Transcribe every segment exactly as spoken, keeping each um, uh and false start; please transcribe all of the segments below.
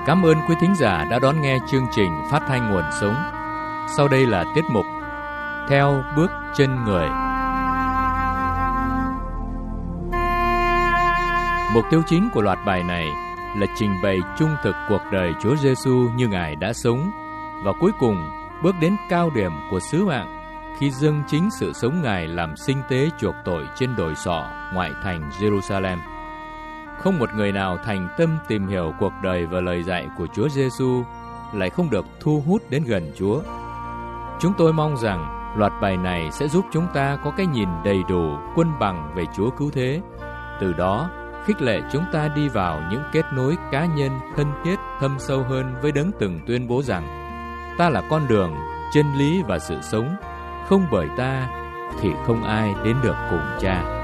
Cảm ơn quý thính giả đã đón nghe chương trình Phát thanh Nguồn Sống. Sau đây là tiết mục Theo Bước Chân Người. Mục tiêu chính của loạt bài này là trình bày trung thực cuộc đời Chúa Giêsu như Ngài đã sống, và cuối cùng bước đến cao điểm của sứ mạng khi dâng chính sự sống Ngài làm sinh tế chuộc tội trên đồi sọ ngoại thành Jerusalem. Không một người nào thành tâm tìm hiểu cuộc đời và lời dạy của Chúa Giêsu lại không được thu hút đến gần Chúa. Chúng tôi mong rằng loạt bài này sẽ giúp chúng ta có cái nhìn đầy đủ, quân bằng về Chúa cứu thế. Từ đó, khích lệ chúng ta đi vào những kết nối cá nhân thân thiết thâm sâu hơn với Đấng từng tuyên bố rằng: ta là con đường, chân lý và sự sống, không bởi ta thì không ai đến được cùng Cha.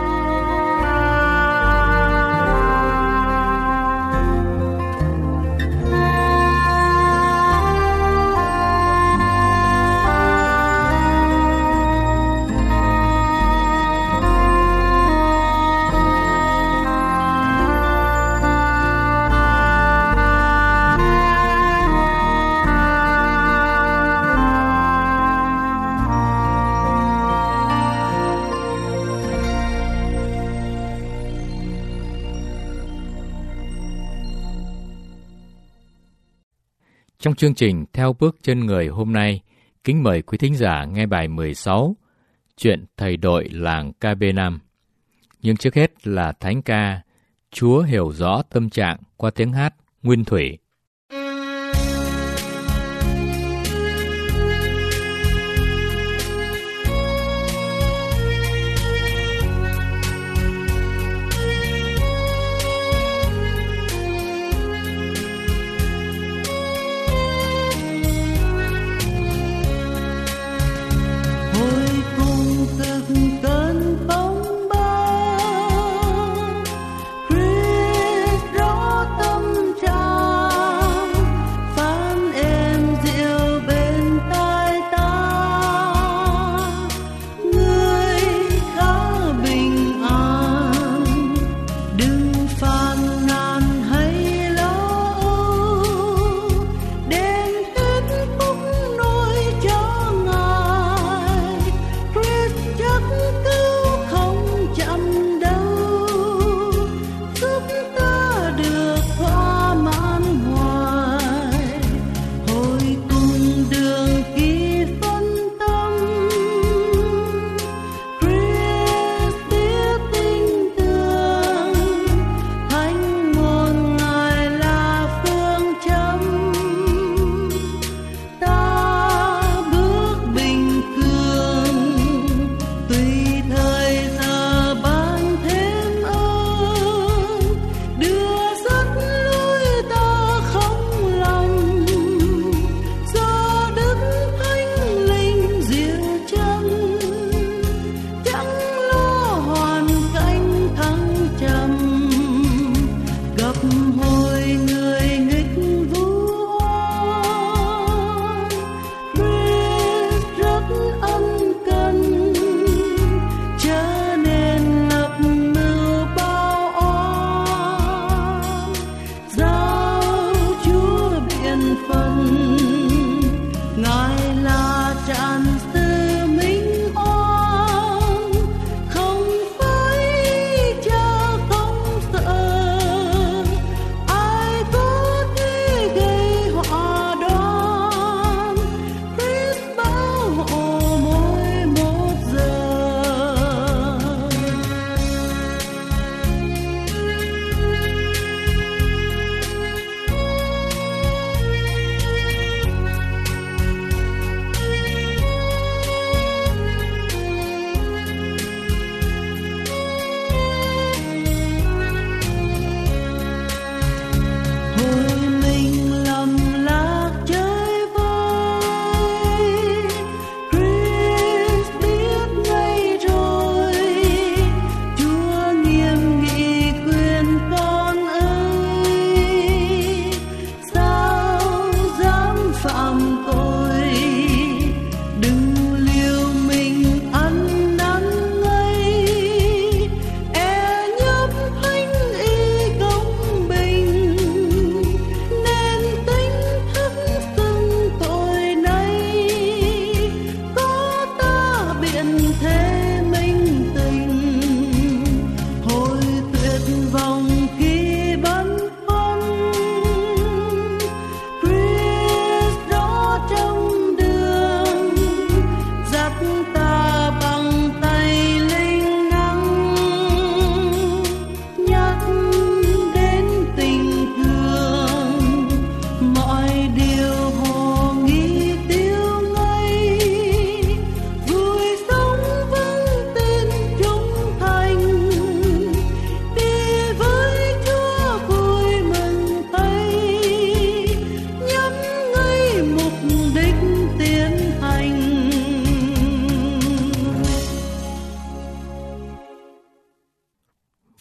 Trong chương trình Theo Bước Chân Người hôm nay, kính mời quý thính giả nghe bài mười sáu, Chuyện Thầy Đội Làng ca bê năm. Nhưng trước hết là thánh ca Chúa Hiểu Rõ Tâm Trạng qua tiếng hát Nguyên Thủy.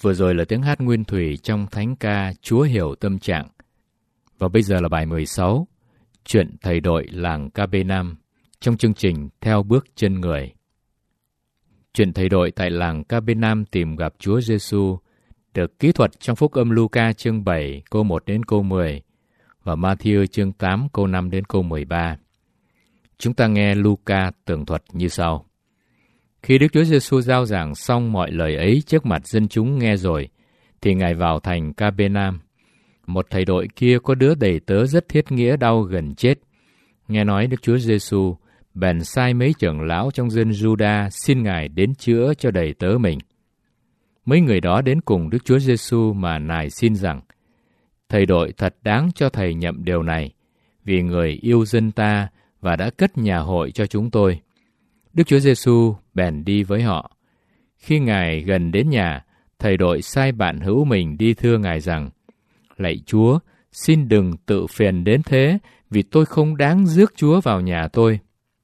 Vừa rồi là tiếng hát nguyên thủy trong thánh ca Chúa Hiểu Tâm Trạng. Và bây giờ là bài mười sáu, Chuyện thầy đội làng ca bê năm, trong chương trình Theo Bước Chân Người. Chuyện thầy đội tại làng ca bê năm tìm gặp Chúa Giêsu được kỹ thuật trong Phúc âm Luca chương bảy câu một đến câu mười và Ma-thi-ơ chương tám câu năm đến câu mười ba. Chúng ta nghe Luca tường thuật như sau. Khi Đức Chúa Giêsu giao giảng xong mọi lời ấy trước mặt dân chúng nghe rồi, thì Ngài vào thành ca bê nam. Một thầy đội kia có đứa đầy tớ rất thiết nghĩa đau gần chết. Nghe nói Đức Chúa Giêsu, bèn sai mấy trưởng lão trong dân Giu-đa xin Ngài đến chữa cho đầy tớ mình. Mấy người đó đến cùng Đức Chúa Giêsu mà nài xin rằng: Thầy đội thật đáng cho thầy nhậm điều này, vì người yêu dân ta và đã cất nhà hội cho chúng tôi. Đức Chúa Giêsu bèn đi với họ. Khi Ngài gần đến nhà, thầy đội sai bạn hữu mình đi thưa Ngài rằng: Lạy Chúa, xin đừng tự phiền đến thế, vì tôi không đáng rước Chúa vào nhà tôi.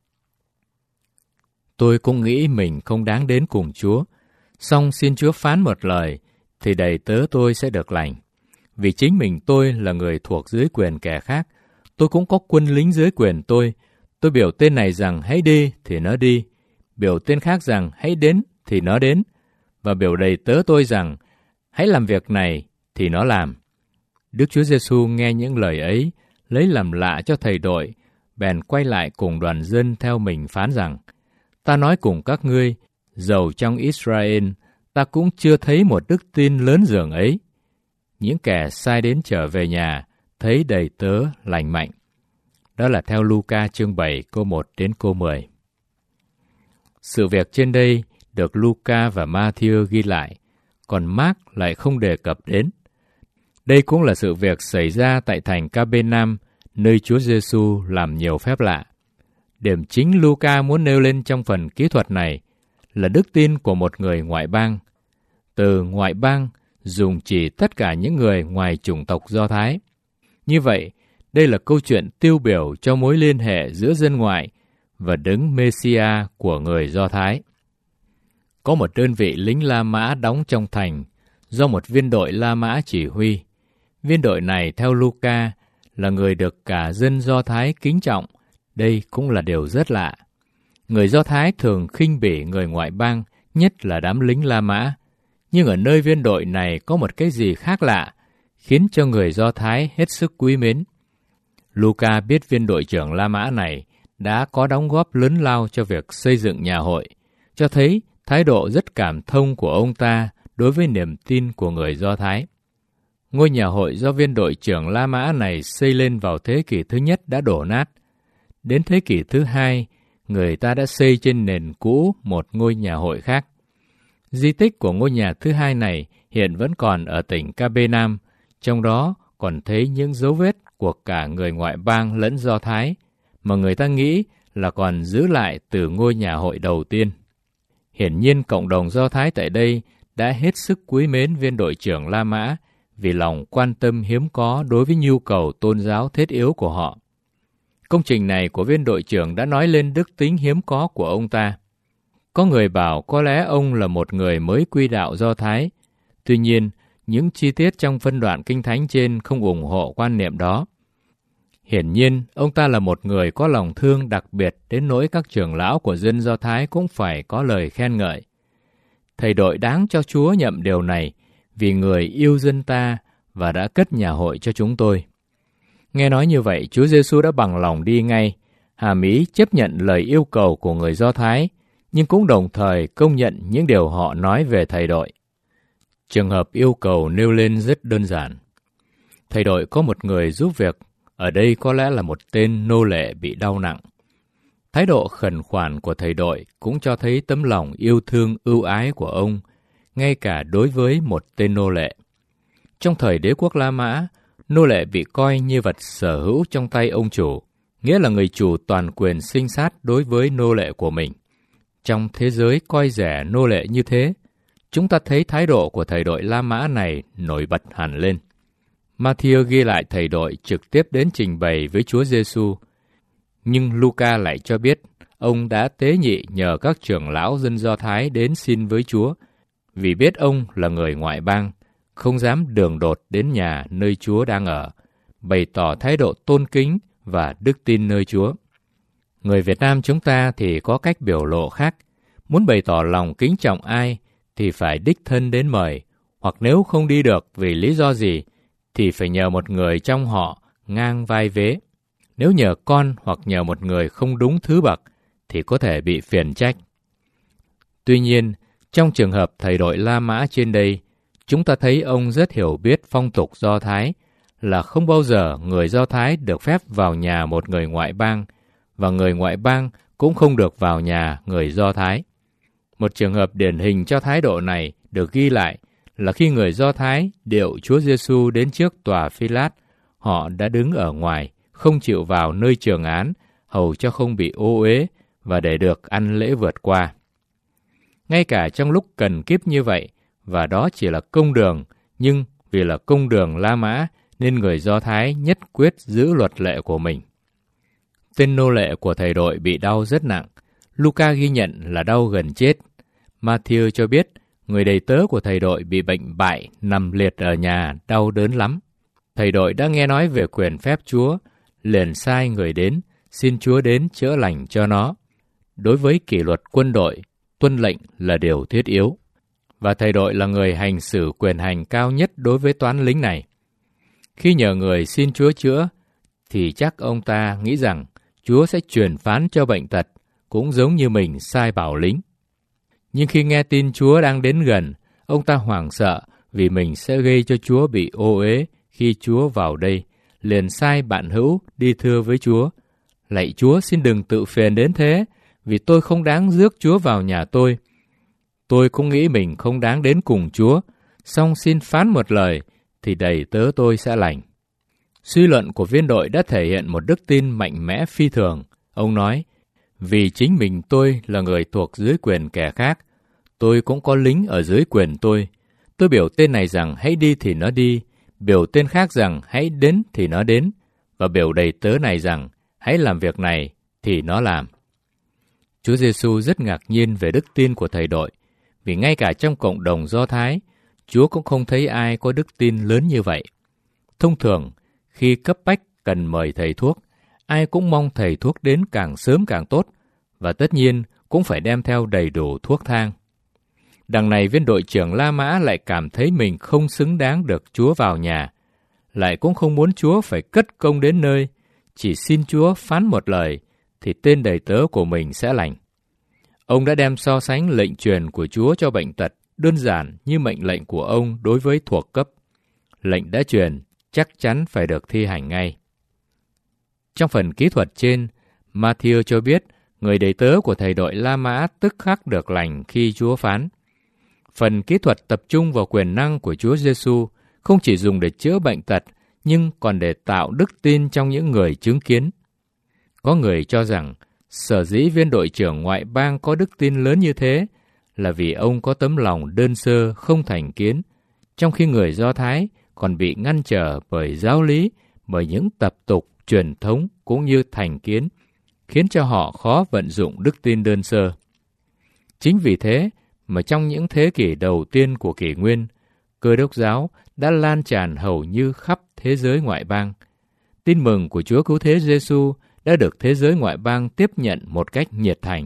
Tôi cũng nghĩ mình không đáng đến cùng Chúa, song xin Chúa phán một lời, thì đầy tớ tôi sẽ được lành. Vì chính mình tôi là người thuộc dưới quyền kẻ khác, tôi cũng có quân lính dưới quyền tôi. Tôi biểu tên này rằng hãy đi thì nó đi, biểu tên khác rằng hãy đến thì nó đến, và biểu đầy tớ tôi rằng hãy làm việc này thì nó làm. Đức Chúa Giêsu nghe những lời ấy, lấy làm lạ cho thầy đội, bèn quay lại cùng đoàn dân theo mình phán rằng: Ta nói cùng các ngươi, dầu trong Israel, ta cũng chưa thấy một đức tin lớn dường ấy. Những kẻ sai đến trở về nhà, thấy đầy tớ lành mạnh. Đó là theo Luca chương bảy câu một đến câu mười. Sự việc trên đây được Luca và Ma-thi-ơ ghi lại, còn Mác lại không đề cập đến. Đây cũng là sự việc xảy ra tại thành ca bê nam, nơi Chúa Giêsu làm nhiều phép lạ. Điểm chính Luca muốn nêu lên trong phần kỹ thuật này là đức tin của một người ngoại bang. Từ ngoại bang dùng chỉ tất cả những người ngoài chủng tộc Do Thái. Như vậy, đây là câu chuyện tiêu biểu cho mối liên hệ giữa dân ngoại và đấng Mê-si-a của người Do Thái. Có một đơn vị lính La Mã đóng trong thành, do một viên đội La Mã chỉ huy. Viên đội này, theo Luca, là người được cả dân Do Thái kính trọng. Đây cũng là điều rất lạ. Người Do Thái thường khinh bỉ người ngoại bang, nhất là đám lính La Mã. Nhưng ở nơi viên đội này có một cái gì khác lạ, khiến cho người Do Thái hết sức quý mến. Luca biết viên đội trưởng La Mã này đã có đóng góp lớn lao cho việc xây dựng nhà hội, cho thấy thái độ rất cảm thông của ông ta đối với niềm tin của người Do Thái. Ngôi nhà hội do viên đội trưởng La Mã này xây lên vào thế kỷ thứ nhất đã đổ nát. Đến thế kỷ thứ hai, người ta đã xây trên nền cũ một ngôi nhà hội khác. Di tích của ngôi nhà thứ hai này hiện vẫn còn ở tỉnh ca bê nam, trong đó còn thấy những dấu vết của cả người ngoại bang lẫn Do Thái, mà người ta nghĩ là còn giữ lại từ ngôi nhà hội đầu tiên. Hiển nhiên cộng đồng Do Thái tại đây đã hết sức quý mến viên đội trưởng La Mã vì lòng quan tâm hiếm có đối với nhu cầu tôn giáo thiết yếu của họ. Công trình này của viên đội trưởng đã nói lên đức tính hiếm có của ông ta. Có người bảo có lẽ ông là một người mới quy đạo Do Thái. Tuy nhiên, những chi tiết trong phân đoạn Kinh Thánh trên không ủng hộ quan niệm đó. Hiển nhiên, ông ta là một người có lòng thương đặc biệt đến nỗi các trưởng lão của dân Do Thái cũng phải có lời khen ngợi. Thầy đội đáng cho Chúa nhậm điều này, vì người yêu dân ta và đã cất nhà hội cho chúng tôi. Nghe nói như vậy, Chúa Giêsu đã bằng lòng đi ngay, hàm ý chấp nhận lời yêu cầu của người Do Thái, nhưng cũng đồng thời công nhận những điều họ nói về thầy đội. Trường hợp yêu cầu nêu lên rất đơn giản. Thầy đội có một người giúp việc, ở đây có lẽ là một tên nô lệ bị đau nặng. Thái độ khẩn khoản của thầy đội cũng cho thấy tấm lòng yêu thương ưu ái của ông, ngay cả đối với một tên nô lệ. Trong thời đế quốc La Mã, nô lệ bị coi như vật sở hữu trong tay ông chủ, nghĩa là người chủ toàn quyền sinh sát đối với nô lệ của mình. Trong thế giới coi rẻ nô lệ như thế, chúng ta thấy thái độ của thầy đội La Mã này nổi bật hẳn lên. Ma-thi-ơ ghi lại thầy đội trực tiếp đến trình bày với Chúa Giêsu, nhưng Luca lại cho biết ông đã tế nhị nhờ các trưởng lão dân Do Thái đến xin với Chúa, vì biết ông là người ngoại bang, không dám đường đột đến nhà nơi Chúa đang ở, bày tỏ thái độ tôn kính và đức tin nơi Chúa. Người Việt Nam chúng ta thì có cách biểu lộ khác. Muốn bày tỏ lòng kính trọng ai thì phải đích thân đến mời, hoặc nếu không đi được vì lý do gì thì phải nhờ một người trong họ ngang vai vế. Nếu nhờ con hoặc nhờ một người không đúng thứ bậc thì có thể bị phiền trách. Tuy nhiên, trong trường hợp thầy đội La Mã trên đây, chúng ta thấy ông rất hiểu biết phong tục Do Thái, là không bao giờ người Do Thái được phép vào nhà một người ngoại bang, và người ngoại bang cũng không được vào nhà người Do Thái. Một trường hợp điển hình cho thái độ này được ghi lại là khi người Do Thái điệu Chúa Giêsu đến trước tòa Phi-lát, họ đã đứng ở ngoài, không chịu vào nơi trường án, hầu cho không bị ô uế và để được ăn lễ vượt qua. Ngay cả trong lúc cần kíp như vậy, và đó chỉ là công đường, nhưng vì là công đường La Mã nên người Do Thái nhất quyết giữ luật lệ của mình. Tên nô lệ của thầy đội bị đau rất nặng. Luca ghi nhận là đau gần chết. Matthew cho biết người đầy tớ của thầy đội bị bệnh bại, nằm liệt ở nhà, đau đớn lắm. Thầy đội đã nghe nói về quyền phép Chúa, liền sai người đến, xin Chúa đến chữa lành cho nó. Đối với kỷ luật quân đội, tuân lệnh là điều thiết yếu. Và thầy đội là người hành xử quyền hành cao nhất đối với toán lính này. Khi nhờ người xin Chúa chữa, thì chắc ông ta nghĩ rằng Chúa sẽ truyền phán cho bệnh tật, cũng giống như mình sai bảo lính. Nhưng khi nghe tin Chúa đang đến gần, ông ta hoảng sợ vì mình sẽ gây cho Chúa bị ô uế khi Chúa vào đây, liền sai bạn hữu đi thưa với Chúa: lạy Chúa, xin đừng tự phiền đến thế, vì tôi không đáng rước Chúa vào nhà tôi. Tôi cũng nghĩ mình không đáng đến cùng Chúa, song xin phán một lời thì đầy tớ tôi sẽ lành. Suy luận của viên đội đã thể hiện một đức tin mạnh mẽ phi thường. Ông nói: vì chính mình tôi là người thuộc dưới quyền kẻ khác, tôi cũng có lính ở dưới quyền tôi. Tôi biểu tên này rằng hãy đi thì nó đi, biểu tên khác rằng hãy đến thì nó đến, và biểu đầy tớ này rằng hãy làm việc này thì nó làm. Chúa Giêsu rất ngạc nhiên về đức tin của thầy đội, vì ngay cả trong cộng đồng Do Thái, Chúa cũng không thấy ai có đức tin lớn như vậy. Thông thường, khi cấp bách cần mời thầy thuốc, ai cũng mong thầy thuốc đến càng sớm càng tốt, và tất nhiên cũng phải đem theo đầy đủ thuốc thang. Đằng này viên đội trưởng La Mã lại cảm thấy mình không xứng đáng được Chúa vào nhà, lại cũng không muốn Chúa phải cất công đến nơi, chỉ xin Chúa phán một lời thì tên đầy tớ của mình sẽ lành. Ông đã đem so sánh lệnh truyền của Chúa cho bệnh tật đơn giản như mệnh lệnh của ông đối với thuộc cấp. Lệnh đã truyền chắc chắn phải được thi hành ngay. Trong phần kỹ thuật trên, Matthew cho biết người đầy tớ của thầy đội La Mã tức khắc được lành khi Chúa phán. Phần kỹ thuật tập trung vào quyền năng của Chúa Giêsu, không chỉ dùng để chữa bệnh tật, nhưng còn để tạo đức tin trong những người chứng kiến. Có người cho rằng, sở dĩ viên đội trưởng ngoại bang có đức tin lớn như thế là vì ông có tấm lòng đơn sơ không thành kiến, trong khi người Do Thái còn bị ngăn trở bởi giáo lý, bởi những tập tục, truyền thống cũng như thành kiến, khiến cho họ khó vận dụng đức tin đơn sơ. Chính vì thế mà trong những thế kỷ đầu tiên của kỷ nguyên, Cơ đốc giáo đã lan tràn hầu như khắp thế giới ngoại bang. Tin mừng của Chúa Cứu Thế Giêsu đã được thế giới ngoại bang tiếp nhận một cách nhiệt thành.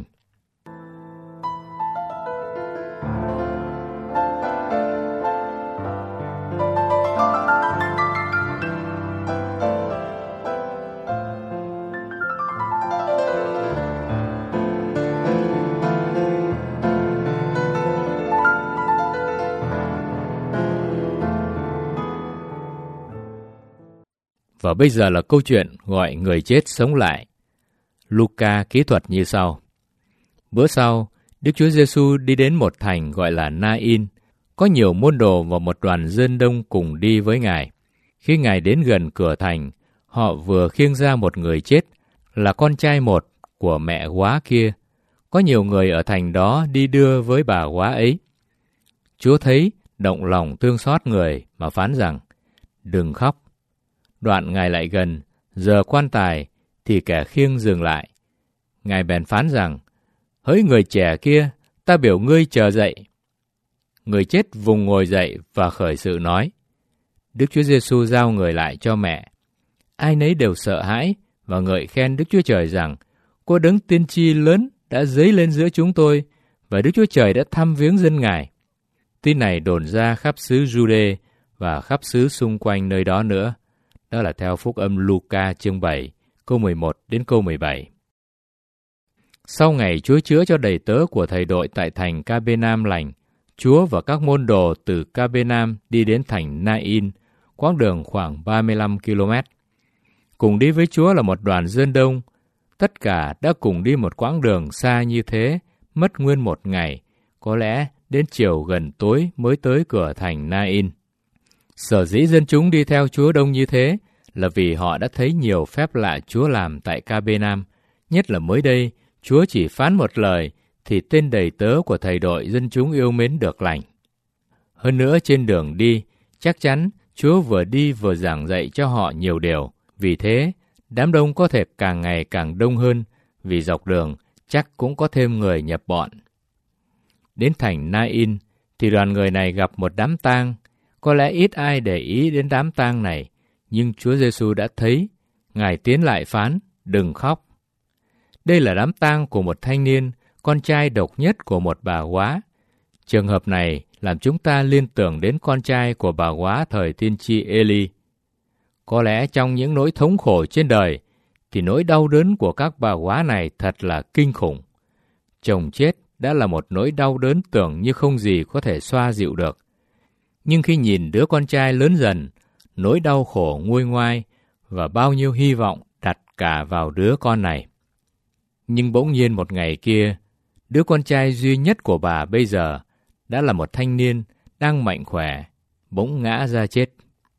Và bây giờ là câu chuyện gọi người chết sống lại. Luca kỹ thuật như sau. Bữa sau, Đức Chúa Giêsu đi đến một thành gọi là Na-in. Có nhiều môn đồ và một đoàn dân đông cùng đi với Ngài. Khi Ngài đến gần cửa thành, họ vừa khiêng ra một người chết, là con trai một của mẹ góa kia. Có nhiều người ở thành đó đi đưa với bà góa ấy. Chúa thấy, động lòng thương xót người mà phán rằng: đừng khóc. Đoạn Ngài lại gần, giờ quan tài, thì kẻ khiêng dừng lại. Ngài bèn phán rằng: hỡi người trẻ kia, ta biểu ngươi chờ dậy. Người chết vùng ngồi dậy và khởi sự nói. Đức Chúa Giêsu giao người lại cho mẹ. Ai nấy đều sợ hãi và ngợi khen Đức Chúa Trời rằng, có đấng tiên tri lớn đã dấy lên giữa chúng tôi, và Đức Chúa Trời đã thăm viếng dân Ngài. Tin này đồn ra khắp xứ Giu-đê và khắp xứ xung quanh nơi đó nữa. Đó là theo Phúc âm Luca chương bảy, câu mười một đến câu mười bảy. Sau ngày Chúa chữa cho đầy tớ của thầy đội tại thành Ca-bê-nam lành, Chúa và các môn đồ từ Ca-bê-nam đi đến thành Na-in, quãng đường khoảng ba mươi lăm ki lô mét. Cùng đi với Chúa là một đoàn dân đông. Tất cả đã cùng đi một quãng đường xa như thế, mất nguyên một ngày, có lẽ đến chiều gần tối mới tới cửa thành Na-in. Sở dĩ dân chúng đi theo Chúa đông như thế là vì họ đã thấy nhiều phép lạ Chúa làm tại Ca-bê-nam, nhất là mới đây, Chúa chỉ phán một lời thì tên đầy tớ của thầy đội dân chúng yêu mến được lành. Hơn nữa trên đường đi, chắc chắn Chúa vừa đi vừa giảng dạy cho họ nhiều điều. Vì thế, đám đông có thể càng ngày càng đông hơn, vì dọc đường chắc cũng có thêm người nhập bọn. Đến thành Na-in thì đoàn người này gặp một đám tang. Có lẽ ít ai để ý đến đám tang này, nhưng Chúa Giêsu đã thấy. Ngài tiến lại phán, đừng khóc. Đây là đám tang của một thanh niên, con trai độc nhất của một bà góa. Trường hợp này làm chúng ta liên tưởng đến con trai của bà góa thời tiên tri Ê-li. Có lẽ trong những nỗi thống khổ trên đời, thì nỗi đau đớn của các bà góa này thật là kinh khủng. Chồng chết đã là một nỗi đau đớn tưởng như không gì có thể xoa dịu được. Nhưng khi nhìn đứa con trai lớn dần, nỗi đau khổ nguôi ngoai và bao nhiêu hy vọng đặt cả vào đứa con này. Nhưng bỗng nhiên một ngày kia, đứa con trai duy nhất của bà bây giờ đã là một thanh niên đang mạnh khỏe, bỗng ngã ra chết.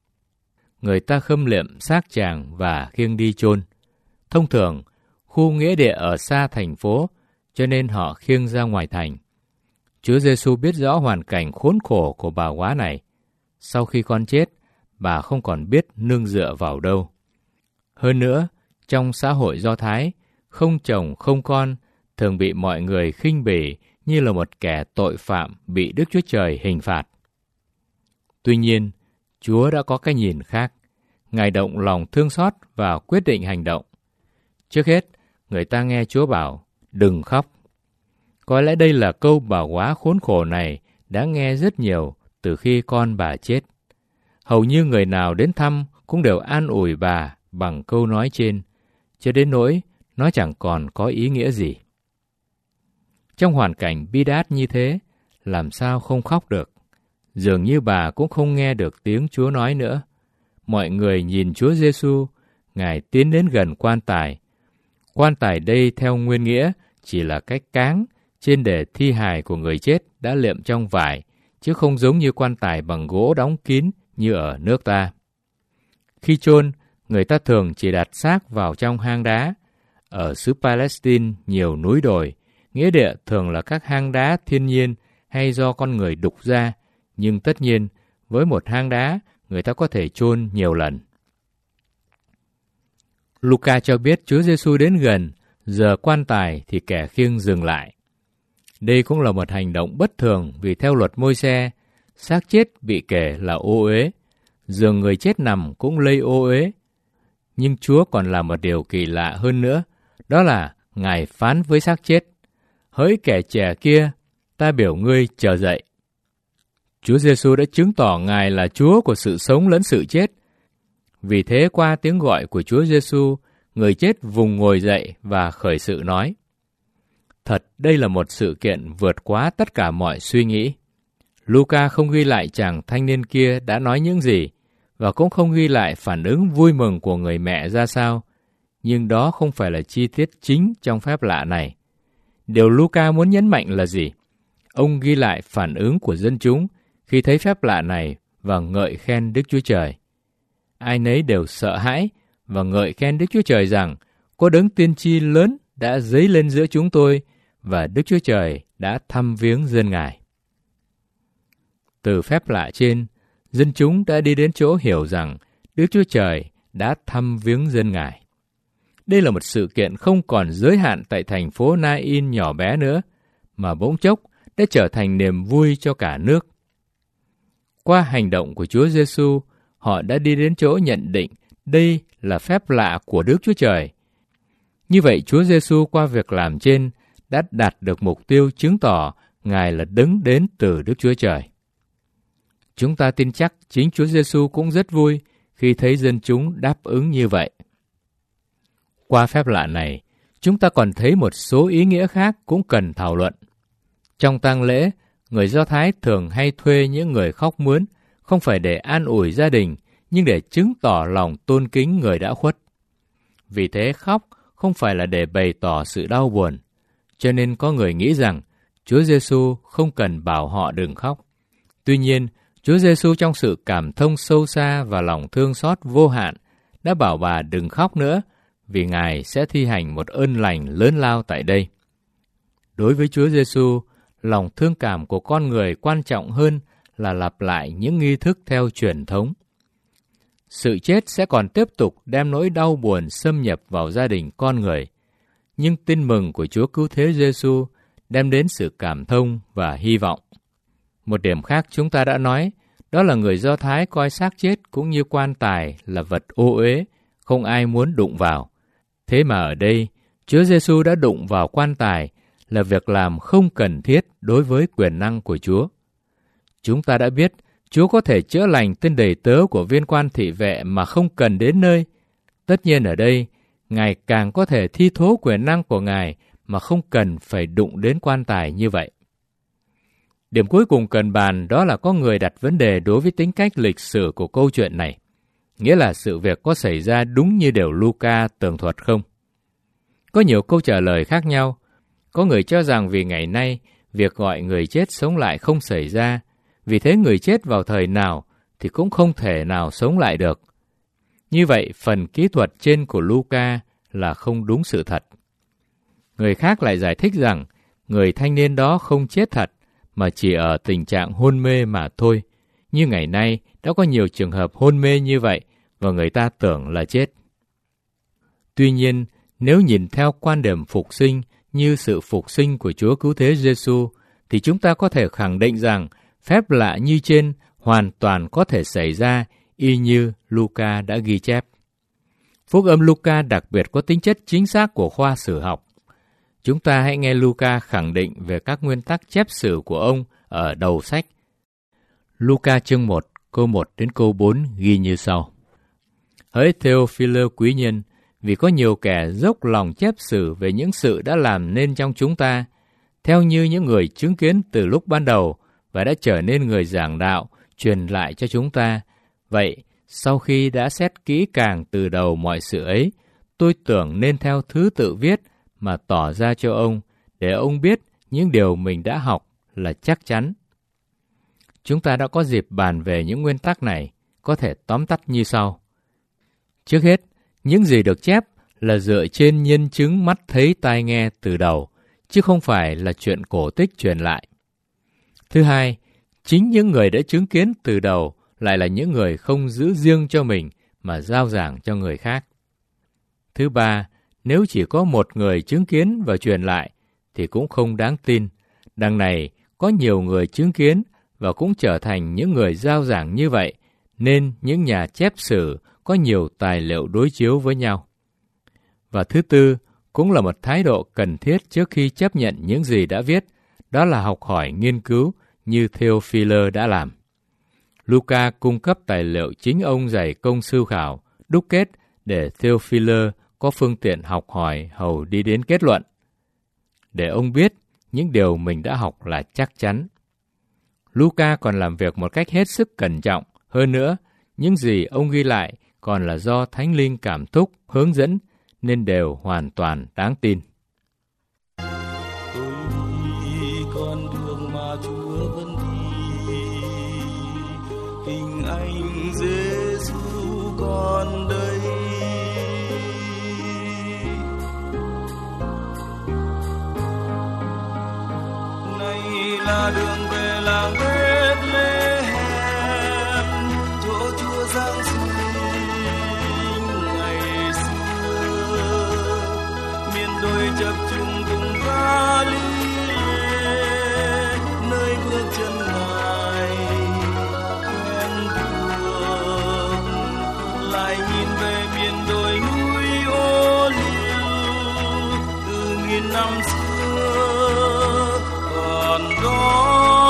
Người ta khâm liệm xác chàng và khiêng đi chôn. Thông thường, khu nghĩa địa ở xa thành phố, cho nên họ khiêng ra ngoài thành. Chúa Giêsu biết rõ hoàn cảnh khốn khổ của bà góa này. Sau khi con chết, bà không còn biết nương dựa vào đâu. Hơn nữa, trong xã hội Do Thái, không chồng không con thường bị mọi người khinh bỉ như là một kẻ tội phạm bị Đức Chúa Trời hình phạt. Tuy nhiên, Chúa đã có cái nhìn khác. Ngài động lòng thương xót và quyết định hành động. Trước hết, người ta nghe Chúa bảo, đừng khóc. Có lẽ đây là câu bà góa khốn khổ này đã nghe rất nhiều từ khi con bà chết. Hầu như người nào đến thăm cũng đều an ủi bà bằng câu nói trên, cho đến nỗi nó chẳng còn có ý nghĩa gì. Trong hoàn cảnh bi đát như thế, làm sao không khóc được? Dường như bà cũng không nghe được tiếng Chúa nói nữa. Mọi người nhìn Chúa Giêsu, Ngài tiến đến gần quan tài. Quan tài đây theo nguyên nghĩa chỉ là cái cáng trên để thi hài của người chết đã liệm trong vải, chứ không giống như quan tài bằng gỗ đóng kín như ở nước ta. Khi chôn, người ta thường chỉ đặt xác vào trong hang đá. Ở xứ Palestine nhiều núi đồi, nghĩa địa thường là các hang đá thiên nhiên hay do con người đục ra, nhưng tất nhiên với một hang đá người ta có thể chôn nhiều lần. Luca cho biết Chúa Giêsu đến gần, giờ quan tài thì kẻ khiêng dừng lại. Đây cũng là một hành động bất thường vì theo luật Môi-se, xác chết bị kể là ô uế, giường người chết nằm cũng lây ô uế. Nhưng Chúa còn làm một điều kỳ lạ hơn nữa, đó là Ngài phán với xác chết, hỡi kẻ trẻ kia, ta biểu ngươi trở dậy. Chúa Giêsu đã chứng tỏ Ngài là Chúa của sự sống lẫn sự chết. Vì thế qua tiếng gọi của Chúa Giêsu, người chết vùng ngồi dậy và khởi sự nói. Thật, đây là một sự kiện vượt quá tất cả mọi suy nghĩ. Luca không ghi lại chàng thanh niên kia đã nói những gì, và cũng không ghi lại phản ứng vui mừng của người mẹ ra sao. Nhưng đó không phải là chi tiết chính trong phép lạ này. Điều Luca muốn nhấn mạnh là gì? Ông ghi lại phản ứng của dân chúng khi thấy phép lạ này và ngợi khen Đức Chúa Trời. Ai nấy đều sợ hãi và ngợi khen Đức Chúa Trời rằng có đấng tiên tri lớn đã dấy lên giữa chúng tôi và Đức Chúa Trời đã thăm viếng dân Ngài. Từ phép lạ trên, dân chúng đã đi đến chỗ hiểu rằng Đức Chúa Trời đã thăm viếng dân Ngài. Đây là một sự kiện không còn giới hạn tại thành phố Na-in nhỏ bé nữa, mà bỗng chốc đã trở thành niềm vui cho cả nước. Qua hành động của Chúa Giêsu, họ đã đi đến chỗ nhận định đây là phép lạ của Đức Chúa Trời. Như vậy, Chúa Giêsu qua việc làm trên đã đạt được mục tiêu chứng tỏ Ngài là đấng đến từ Đức Chúa Trời. Chúng ta tin chắc chính Chúa Giêsu cũng rất vui khi thấy dân chúng đáp ứng như vậy. Qua phép lạ này, chúng ta còn thấy một số ý nghĩa khác cũng cần thảo luận. Trong tang lễ, người Do Thái thường hay thuê những người khóc mướn, không phải để an ủi gia đình, nhưng để chứng tỏ lòng tôn kính người đã khuất. Vì thế khóc không phải là để bày tỏ sự đau buồn, cho nên có người nghĩ rằng Chúa Giêsu không cần bảo họ đừng khóc. Tuy nhiên, Chúa Giêsu trong sự cảm thông sâu xa và lòng thương xót vô hạn đã bảo bà đừng khóc nữa, vì Ngài sẽ thi hành một ơn lành lớn lao tại đây. Đối với Chúa Giêsu, lòng thương cảm của con người quan trọng hơn là lặp lại những nghi thức theo truyền thống. Sự chết sẽ còn tiếp tục đem nỗi đau buồn xâm nhập vào gia đình con người, nhưng tin mừng của Chúa Cứu Thế Giêsu đem đến sự cảm thông và hy vọng. Một điểm khác chúng ta đã nói, đó là người Do Thái coi xác chết cũng như quan tài là vật ô uế, không ai muốn đụng vào. Thế mà ở đây, Chúa Giêsu đã đụng vào quan tài là việc làm không cần thiết đối với quyền năng của Chúa. Chúng ta đã biết Chúa có thể chữa lành tên đầy tớ của viên quan thị vệ mà không cần đến nơi. Tất nhiên ở đây, Ngài càng có thể thi thố quyền năng của Ngài mà không cần phải đụng đến quan tài như vậy. Điểm cuối cùng cần bàn đó là có người đặt vấn đề đối với tính cách lịch sử của câu chuyện này. Nghĩa là sự việc có xảy ra đúng như điều Luca tường thuật không? Có nhiều câu trả lời khác nhau. Có người cho rằng vì ngày nay, việc gọi người chết sống lại không xảy ra, vì thế người chết vào thời nào thì cũng không thể nào sống lại được. Như vậy, phần kỹ thuật trên của Luca là không đúng sự thật. Người khác lại giải thích rằng người thanh niên đó không chết thật, mà chỉ ở tình trạng hôn mê mà thôi. Như ngày nay, đã có nhiều trường hợp hôn mê như vậy và người ta tưởng là chết. Tuy nhiên, nếu nhìn theo quan điểm phục sinh như sự phục sinh của Chúa Cứu Thế Giêsu, thì chúng ta có thể khẳng định rằng phép lạ như trên hoàn toàn có thể xảy ra y như Luca đã ghi chép. Phúc âm Luca đặc biệt có tính chất chính xác của khoa sử học. Chúng ta hãy nghe Luca khẳng định về các nguyên tắc chép sử của ông ở đầu sách. Luca chương một, câu một đến câu bốn ghi như sau. Hỡi Theophilus quý nhân, vì có nhiều kẻ dốc lòng chép sử về những sự đã làm nên trong chúng ta, theo như những người chứng kiến từ lúc ban đầu và đã trở nên người giảng đạo, truyền lại cho chúng ta. Vậy, sau khi đã xét kỹ càng từ đầu mọi sự ấy, tôi tưởng nên theo thứ tự viết mà tỏ ra cho ông, để ông biết những điều mình đã học là chắc chắn. Chúng ta đã có dịp bàn về những nguyên tắc này, có thể tóm tắt như sau. Trước hết, những gì được chép là dựa trên nhân chứng mắt thấy tai nghe từ đầu, chứ không phải là chuyện cổ tích truyền lại. Thứ hai, chính những người đã chứng kiến từ đầu lại là những người không giữ riêng cho mình mà giao giảng cho người khác. Thứ ba, nếu chỉ có một người chứng kiến và truyền lại thì cũng không đáng tin. Đằng này có nhiều người chứng kiến và cũng trở thành những người giao giảng như vậy, nên những nhà chép sử có nhiều tài liệu đối chiếu với nhau. Và thứ tư, cũng là một thái độ cần thiết trước khi chấp nhận những gì đã viết, đó là học hỏi nghiên cứu như Theophilus đã làm. Luca cung cấp tài liệu chính ông dày công sưu khảo, đúc kết để Theophilus có phương tiện học hỏi hầu đi đến kết luận, để ông biết những điều mình đã học là chắc chắn. Luca còn làm việc một cách hết sức cẩn trọng. Hơn nữa, những gì ông ghi lại còn là do Thánh Linh cảm thúc, hướng dẫn, nên đều hoàn toàn đáng tin. Tôi đi con đường mà Chúa vẫn đi, hình ảnh Giêsu còn đây. Này là đường về làng Bethlehem, chỗ Chúa giáng sinh ngày xưa, miền đồi chập trùng vùng Galilee, nơi bước chân Ngài năm xưa, còn đó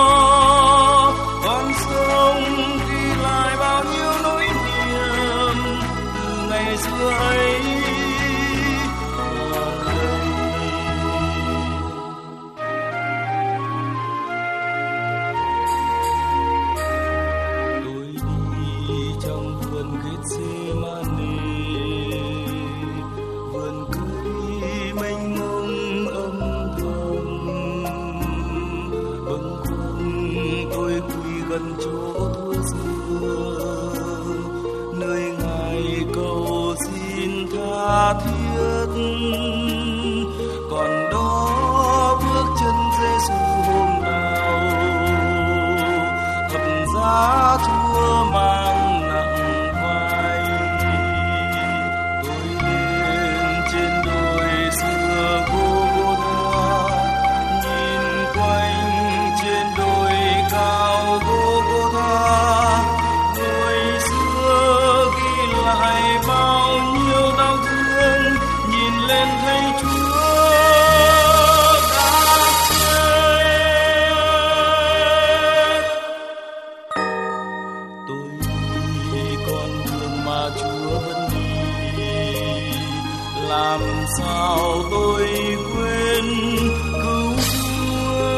con sông ghi lại bao nhiêu nỗi niềm từ ngày xưa ấy. Còn đó bước chân Giêsu hôm nào thập giá Chúa mang nặng vai. Tôi lên trên đồi xưa Gô-gô-tha, nhìn quanh trên đồi cao Gô-gô-tha, người xưa ghi lại bao nhiêu đau thương, nhìn lên thấy Chúa đã chết. Tôi đi con đường mà Chúa vẫn đi, làm sao tôi quên cứu Chúa.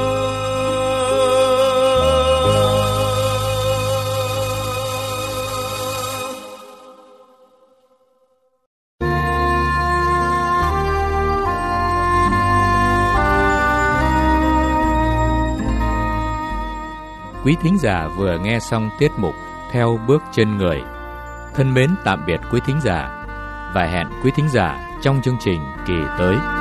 Quý thính giả vừa nghe xong tiết mục Theo bước chân người. Thân mến tạm biệt quý thính giả và hẹn quý thính giả trong chương trình kỳ tới.